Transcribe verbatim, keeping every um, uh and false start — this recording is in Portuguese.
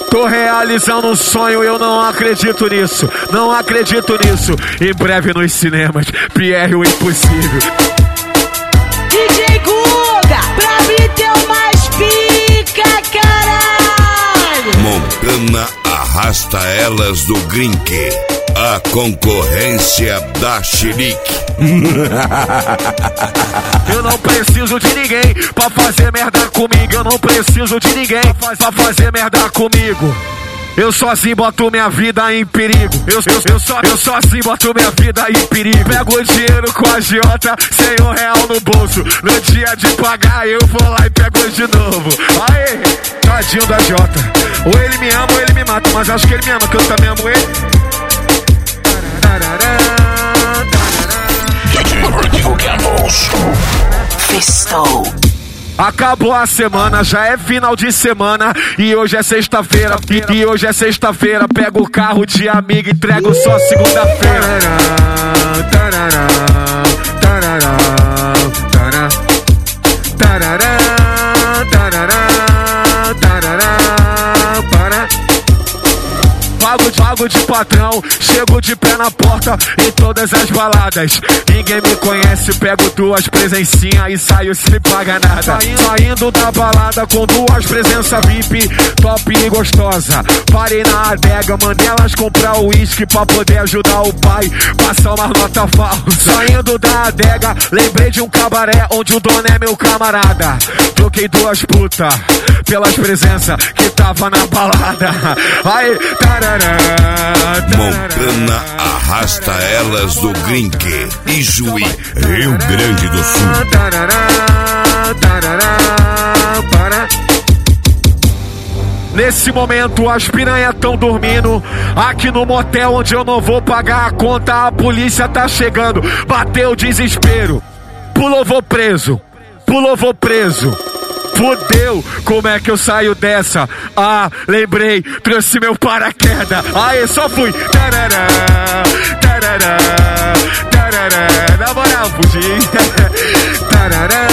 Tô realizando um sonho, eu não acredito nisso, não acredito nisso. Em breve nos cinemas, Pierre o Impossível. D J Guga, pra mim tem mais pica, caralho. Montana arrasta elas do Grinque, a concorrência da Chilique. Eu não preciso de ninguém pra fazer merda comigo. Eu não preciso de ninguém pra fazer merda comigo. Eu sozinho boto minha vida em perigo. Eu, eu, eu, só, eu sozinho boto minha vida em perigo. Pego o dinheiro com a agiota, sem um real no bolso. No dia de pagar eu vou lá e pego de novo. Aê, tadinho da Jota. Ou ele me ama ou ele me mata, mas acho que ele me ama, que eu também amo ele. Festou. Acabou a semana, já é final de semana. E hoje é sexta-feira, e, e hoje é sexta-feira. Pego o carro de amigo e entrego só segunda-feira. Pago, pago de patrão, chego de pé na porta em todas as baladas. Ninguém me conhece, pego duas presencinhas e saio sem pagar nada. Saindo, saindo da balada com duas presenças V I P, top e gostosa. Parei na adega, mandei elas comprar o uísque pra poder ajudar o pai, passar uma nota falsa. Saindo da adega, lembrei de um cabaré onde o dono é meu camarada. Troquei duas putas pelas presenças que tava na balada. Aí, tarará. Montana arrasta elas do Grinque, Ijuí, Rio Grande do Sul. Nesse momento as piranhas tão dormindo aqui no motel onde eu não vou pagar a conta. A polícia tá chegando, bateu o desespero. Pulou, vou preso, pulou, vou preso. Fudeu, como é que eu saio dessa? Ah, lembrei, trouxe meu paraquedas. Aí, só fui. Tarará, tarará, tarará. Na moral, fugi. Tarará.